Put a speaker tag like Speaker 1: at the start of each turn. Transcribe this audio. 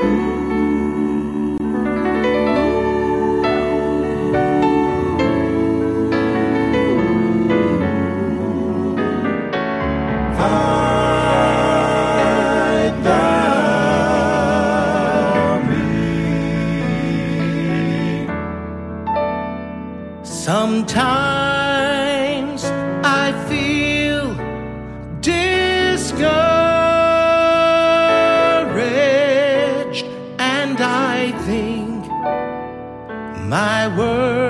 Speaker 1: Sometimes I feel discouraged, and I think my world